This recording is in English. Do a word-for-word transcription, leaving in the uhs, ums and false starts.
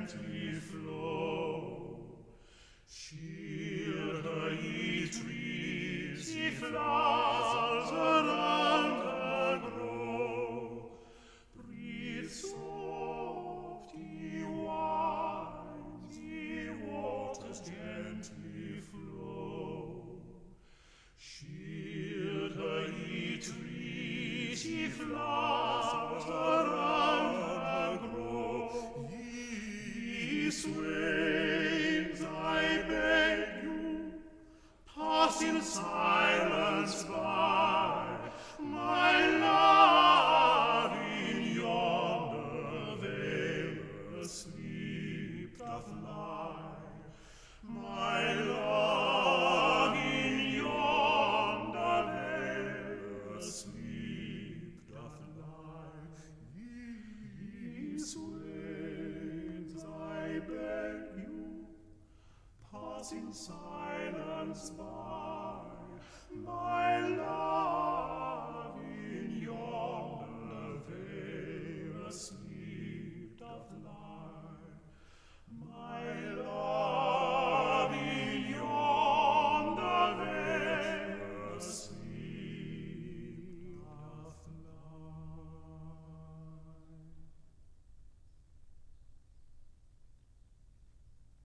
gently flow. Shield her, ye trees, ye flowers around her grow. Breathe soft, ye winds, ye waters gently flow. Shield her, ye trees, ye flowers around her grow. Ye swains, I beg you, pass in silence by. My love in yonder vale asleep doth lie. My love in yonder vale asleep doth lie. Ye swains, I beg you, pass in silence by. My love in yonder vale asleep